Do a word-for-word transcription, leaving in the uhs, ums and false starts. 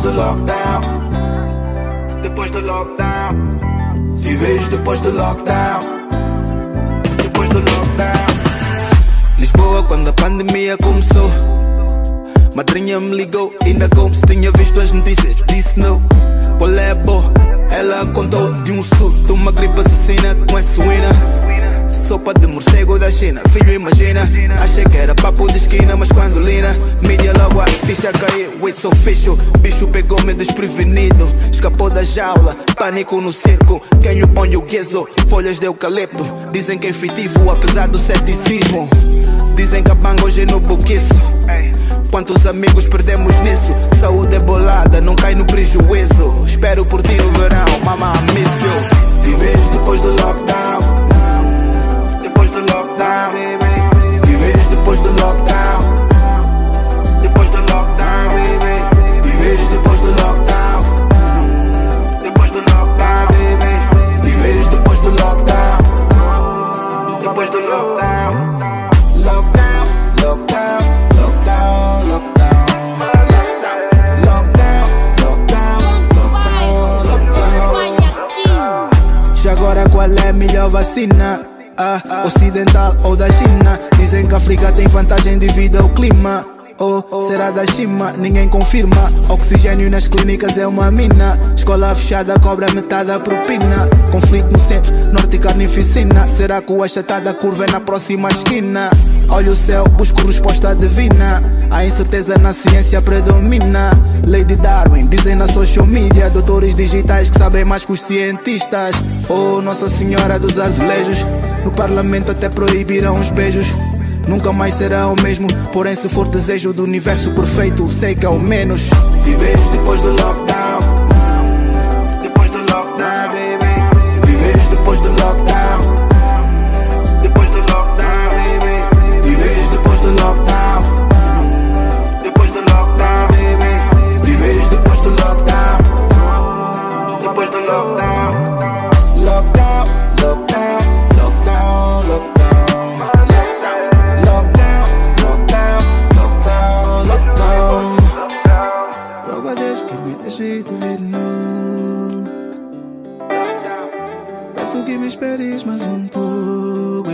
do lockdown. Depois do lockdown. Te vejo depois do lockdown. Depois do lockdown. Lisboa quando a pandemia começou. Madrinha me ligou, ainda como se tinha visto as notícias. Disse não, qual é a boa? Ela contou de um surto, uma gripe assassina com a suína. Sopa de morcego da China, filho imagina. Achei que era papo de esquina, mas quando lina mídia logo a ficha caiu, wait so official. Bicho pegou-me desprevenido, escapou da jaula, pânico no circo. Quem o põe o gueso, folhas de eucalipto. Dizem que é efetivo apesar do ceticismo. Dizem que a banga hoje é no buquiço. Quantos amigos perdemos nisso? Saúde é bolada, não cai no prejuízo. Espero por ti no verão, mama, miss you. Te vejo depois do lockdown. Depois do lockdown, baby. Te vejo depois do lockdown. Depois do lockdown, baby. Te vejo depois do lockdown. Depois do lockdown, baby. Te vejo depois do lockdown. Depois do lockdown. Lockdown, lockdown, lockdown, lockdown. Lockdown, lockdown, lockdown, lockdown. Já agora qual é a melhor vacina? Ah, ocidental ou da China? Dizem que a África tem vantagem devido ao clima. Ou oh, será da China? Ninguém confirma. Oxigênio nas clínicas é uma mina. Escola fechada cobra metade da propina. Conflito no centro, norte e carnificina. Será que o achatada curva é na próxima esquina? Olha o céu, busco resposta divina. A incerteza na ciência predomina. Lady Darwin, dizem na social media. Doutores digitais que sabem mais que os cientistas. Oh, Nossa Senhora dos Azulejos. No parlamento até proibiram os beijos. Nunca mais será o mesmo. Porém se for desejo do universo perfeito, sei que é o menos. Te vejo depois do lockdown. Depois do lockdown, baby. Te vejo depois do lockdown. Depois do lockdown, baby. Te vejo depois do lockdown. Depois do lockdown, baby. Te vejo depois do lockdown. Depois do lockdown. Lockdown, lockdown, lockdown, lockdown. Lockdown, lockdown, lockdown, lockdown. Rogo a Deus que me deixe viver nu. Peço que me esperes mais um pouco.